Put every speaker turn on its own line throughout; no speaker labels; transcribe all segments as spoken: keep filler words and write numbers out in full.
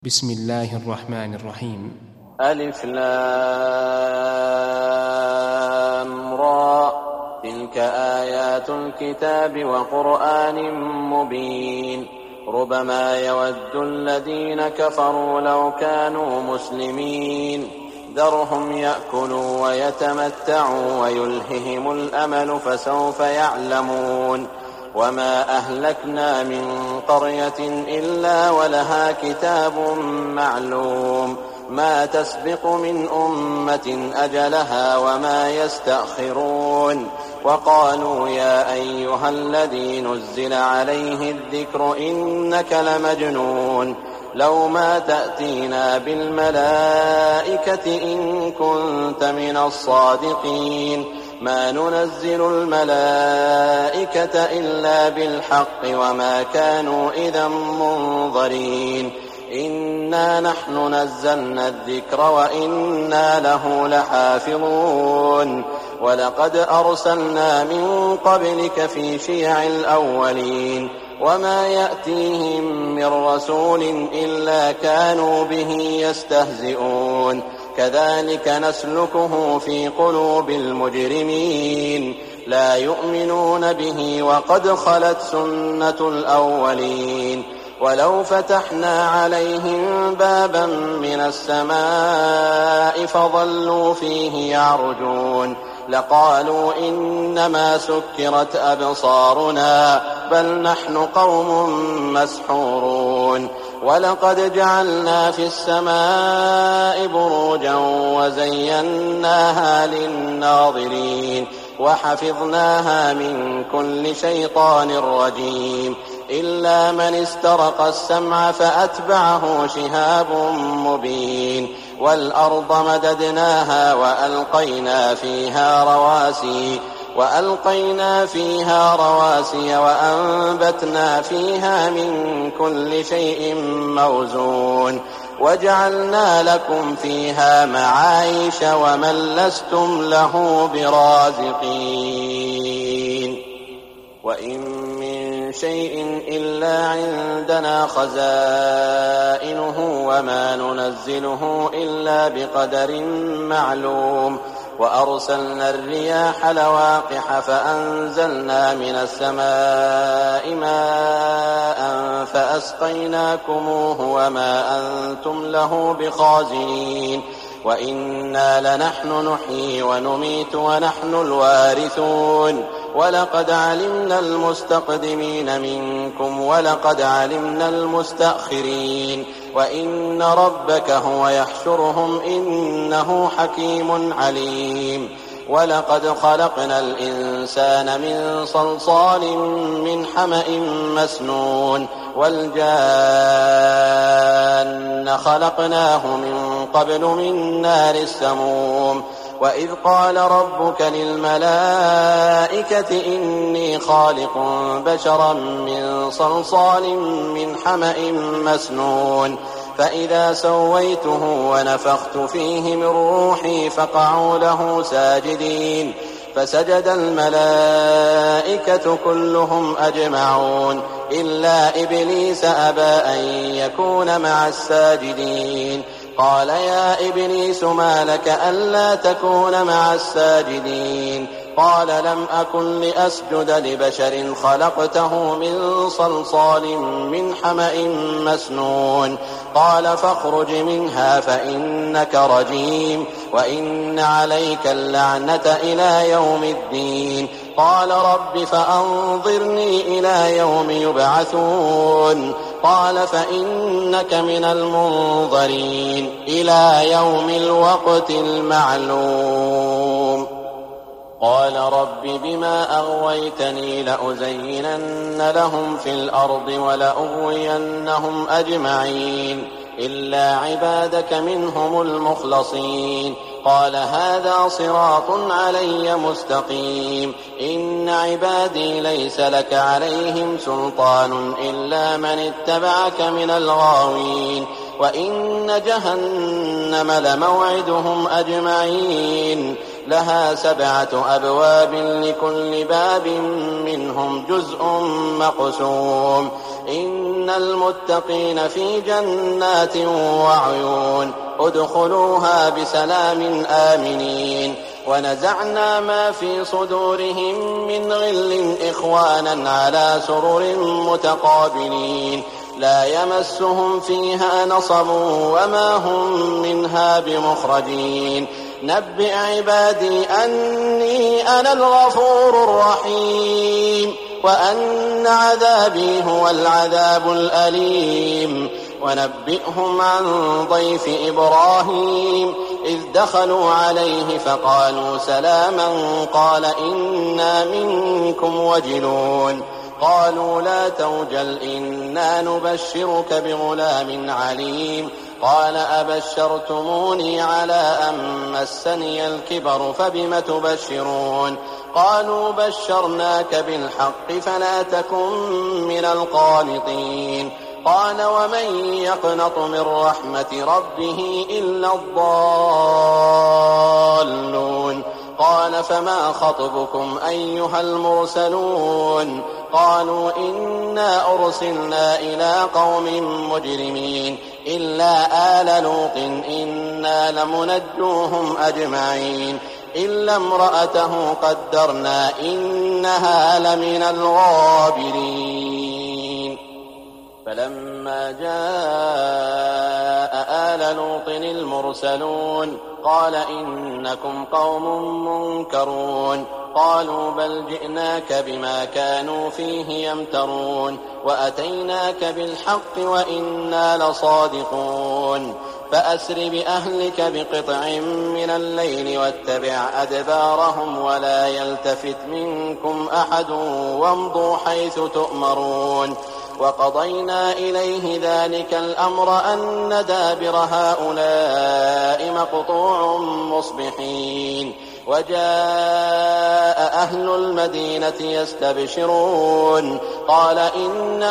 بسم الله الرحمن الرحيم.
ألف لام را تلك آيات الكتاب وقرآن مبين ربما يود الذين كفروا لو كانوا مسلمين ذرهم يأكلوا ويتمتعوا ويلههم الأمل فسوف يعلمون وما أهلكنا من قرية إلا ولها كتاب معلوم ما تسبق من أمة أجلها وما يستأخرون وقالوا يا أيها الذي نزل عليه الذكر إنك لمجنون لو ما تأتينا بالملائكة إن كنت من الصادقين ما ننزل الملائكة إلا بالحق وما كانوا إذا منظرين إنا نحن نزلنا الذكر وإنا له لحافظون ولقد أرسلنا من قبلك في شيع الأولين وما يأتيهم من رسول إلا كانوا به يستهزئون كذلك نسلكه في قلوب المجرمين لا يؤمنون به وقد خلت سنة الأولين ولو فتحنا عليهم بابا من السماء فظلوا فيه يعرجون لقالوا إنما سكرت أبصارنا بل نحن قوم مسحورون ولقد جعلنا في السماء بروجا وزيناها للناظرين وحفظناها من كل شيطان رجيم إلا من استرق السمع فأتبعه شهاب مبين والأرض مددناها وألقينا فيها رواسي وألقينا فيها رواسي وأنبتنا فيها من كل شيء موزون وجعلنا لكم فيها معايش ومن لستم له برازقين وإن من شيء إلا عندنا خزائنه وما ننزله إلا بقدر معلوم وأرسلنا الرياح لواقح فأنزلنا من السماء ماء فأسقيناكموه وما أنتم له بخازنين وإنا لنحن نحيي ونميت ونحن الوارثون ولقد علمنا المستقدمين منكم ولقد علمنا المستأخرين وإن ربك هو يحشرهم إنه حكيم عليم ولقد خلقنا الإنسان من صلصال من حمأ مسنون والجان خلقناه من قبل من نار السموم وإذ قال ربك للملائكة إني خالق بشرا من صلصال من حمأ مسنون فإذا سويته ونفخت فيه من روحي فقعوا له ساجدين فسجد الملائكة كلهم أجمعون إلا إبليس أبى أن يكون مع الساجدين قال يا إبليس ما لك ألا تكون مع الساجدين قال لم أكن لأسجد لبشر خلقته من صلصال من حمأ مسنون قال فاخرج منها فإنك رجيم وإن عليك اللعنة إلى يوم الدين قال رب فأنظرني إلى يوم يبعثون قال فإنك من المنظرين إلى يوم الوقت المعلوم قال رب بما أغويتني لأزينن لهم في الأرض ولأغوينهم أجمعين إلا عبادك منهم المخلصين قال هذا صراط علي مستقيم إن عبادي ليس لك عليهم سلطان إلا من اتبعك من الغاوين وإن جهنم لموعدهم أجمعين لها سبعة أبواب لكل باب منهم جزء مقسوم إن إن المتقين في جنات وعيون ادخلوها بسلام آمنين ونزعنا ما في صدورهم من غل إخوانا على سرر متقابلين لا يمسهم فيها نصب وما هم منها بمخرجين نبئ عبادي أني أنا الغفور الرحيم وأن عذابي هو العذاب الأليم ونبئهم عن ضيف إبراهيم إذ دخلوا عليه فقالوا سلاما قال إنا منكم وجلون قالوا لا توجل إنا نبشرك بغلام عليم قال أبشرتموني على أن مسني الكبر فبم تبشرون قالوا بشرناك بالحق فلا تكن من القانطين قال ومن يقنط من رحمة ربه إلا الضالون قال فما خطبكم أيها المرسلون قالوا إنا أرسلنا إلى قوم مجرمين إلا آل لوط إنا لمنجوهم أجمعين إلا امرأته قدرنا إنها لمن الغابرين فلما جاء آل لوط المرسلون قال إنكم قوم منكرون قالوا بل جئناك بما كانوا فيه يمترون وأتيناك بالحق وإنا لصادقون فأسر بأهلك بقطع من الليل واتبع أدبارهم ولا يلتفت منكم أحد وامضوا حيث تؤمرون وقضينا إليه ذلك الأمر أن دابر هؤلاء مقطوع مصبحين وجاء أهل المدينة يستبشرون قال إن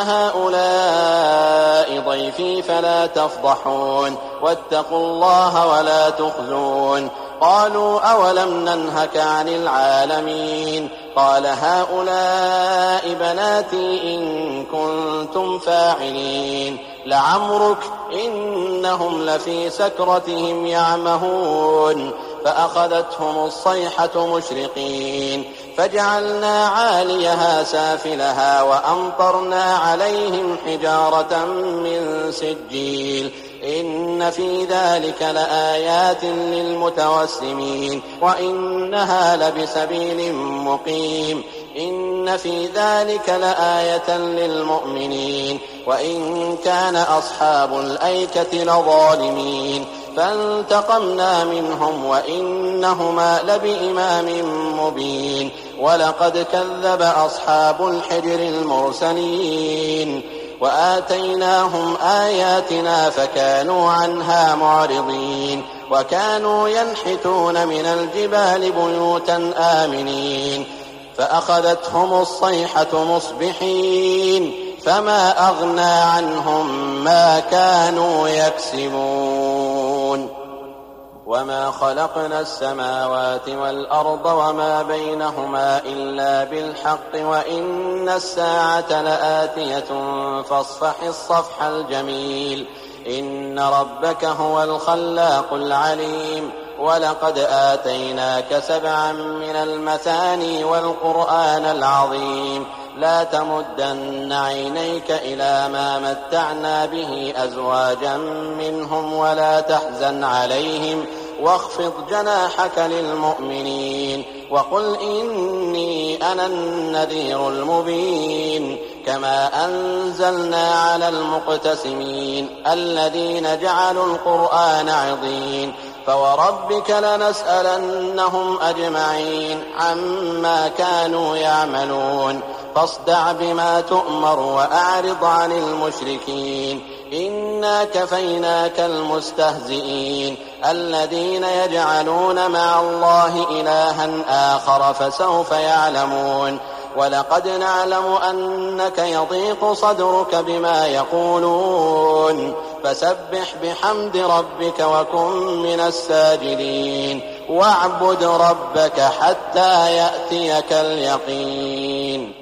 هؤلاء ضيفي فلا تفضحون واتقوا الله ولا تخزون قالوا أولم ننهك عن العالمين قال هؤلاء بناتي إن كنتم فاعلين لعمرك إنهم لفي سكرتهم يعمهون فأخذتهم الصيحة مشرقين فجعلنا عاليها سافلها وأمطرنا عليهم حجارة من سجيل إن في ذلك لآيات للمتوسمين وإنها لبسبيل مقيم إن في ذلك لآية للمؤمنين وإن كان أصحاب الأيكة لظالمين فانتقمنا منهم وإنهما لبإمام مبين ولقد كذب أصحاب الحجر المرسلين وآتيناهم آياتنا فكانوا عنها معرضين وكانوا ينحتون من الجبال بيوتا آمنين فأخذتهم الصيحة مصبحين فما أغنى عنهم ما كانوا يكسبون وما خلقنا السماوات والأرض وما بينهما إلا بالحق وإن الساعة لآتية فاصفح الصفح الجميل إن ربك هو الخلاق العليم ولقد آتيناك سبعا من المثاني والقرآن العظيم لا تمدن عينيك إلى ما متعنا به أزواجا منهم ولا تحزن عليهم واخفض جناحك للمؤمنين وقل إني أنا النذير المبين كما أنزلنا على المقتسمين الذين جعلوا القرآن عضين فوربك لنسألنهم أجمعين عما كانوا يعملون فاصدع بما تؤمر وأعرض عن المشركين إنا كفيناك المستهزئين الذين يجعلون مع الله إلها آخر فسوف يعلمون ولقد نعلم أنك يضيق صدرك بما يقولون فسبح بحمد ربك وكن من الساجدين واعبد ربك حتى يأتيك اليقين